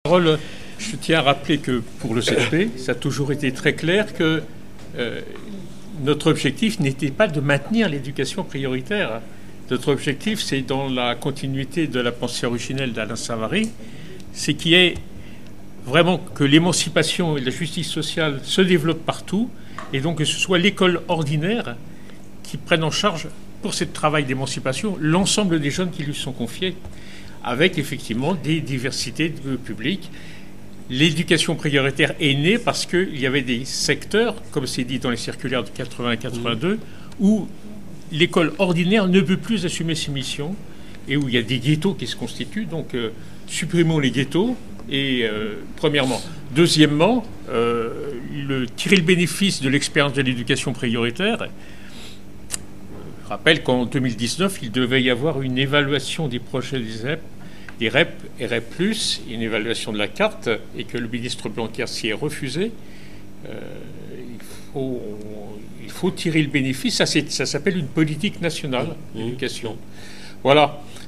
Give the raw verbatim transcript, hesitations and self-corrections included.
parole, je tiens à rappeler que pour le C F P, ça a toujours été très clair que euh, notre objectif n'était pas de maintenir l'éducation prioritaire. Notre objectif, c'est dans la continuité de la pensée originelle d'Alain Savary, c'est qu'il y ait vraiment que l'émancipation et la justice sociale se développent partout, et donc que ce soit l'école ordinaire qui prenne en charge pour ce travail d'émancipation l'ensemble des jeunes qui lui sont confiés, avec effectivement des diversités de publics. L'éducation prioritaire est née parce qu'il y avait des secteurs, comme c'est dit dans les circulaires de quatre-vingt et quatre-vingt-deux, où l'école ordinaire ne peut plus assumer ses missions et où il y a des ghettos qui se constituent. Donc, euh, supprimons les ghettos, et euh, premièrement. Deuxièmement, euh, le, tirer le bénéfice de l'expérience de l'éducation prioritaire. Je rappelle qu'en deux mille dix-neuf, il devait y avoir une évaluation des projets des R E P, des R E P et R E P plus, une évaluation de la carte, et que le ministre Blanquer s'y est refusé. Euh, il, faut, il faut tirer le bénéfice. Ça, ça s'appelle une politique nationale d'éducation. Voilà.